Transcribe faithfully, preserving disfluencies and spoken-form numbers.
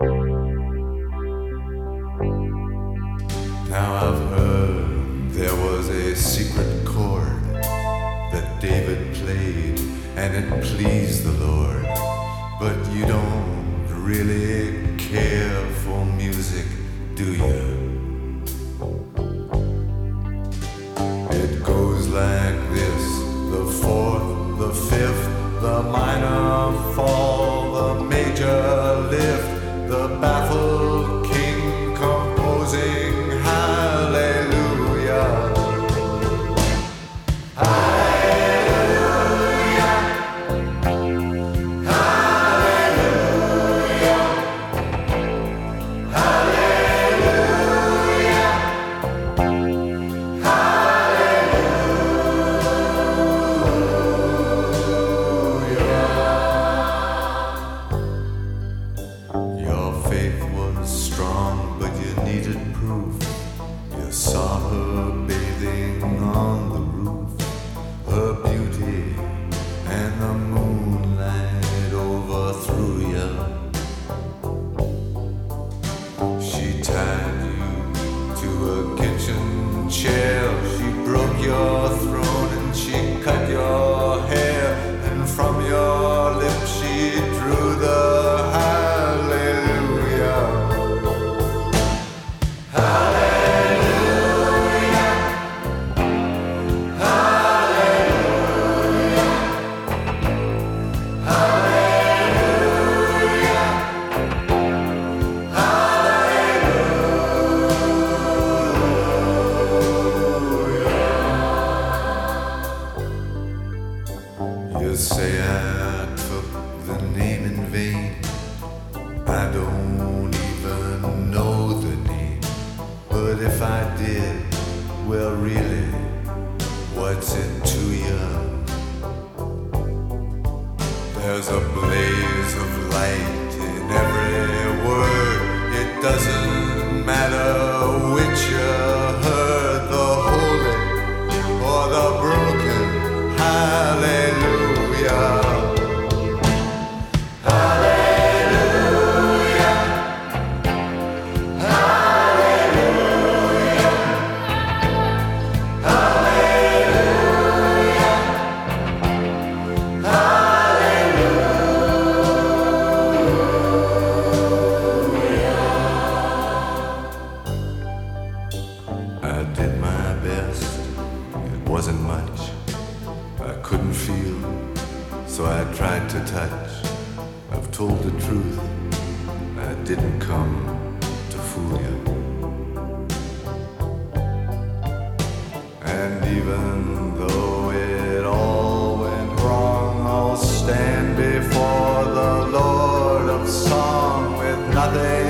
Now I've heard there was a secret chord that David played and it pleased the Lord. But you don't really care for music, do you? It goes like this: the fourth, the fifth, the minor fall, the major lift, the baffled king composing hallelujah. Hallelujah. Hallelujah. Hallelujah. Your faith was strong, but you needed proof. You saw her bathing on the roof, her beauty and the moonlight overthrew you. She tied you to a kitchen chair, she broke your throne and she cut your hair, and from your lips she drew the hallelujah. Hallelujah. Hallelujah. Hallelujah. Hallelujah. You say I took the name in vain. I don't even know the name. But if I did, well really, what's it to you? There's a blaze of light in every word. It doesn't matter which you heard, the holy or the broken hallelujah. Hallelujah. Hallelujah. Hallelujah. Hallelujah. I did my best. It wasn't much. I couldn't feel, so I tried to touch. I've told the truth. I didn't come to fool you. And even though it all went wrong, I'll stand before the Lord of Song with nothing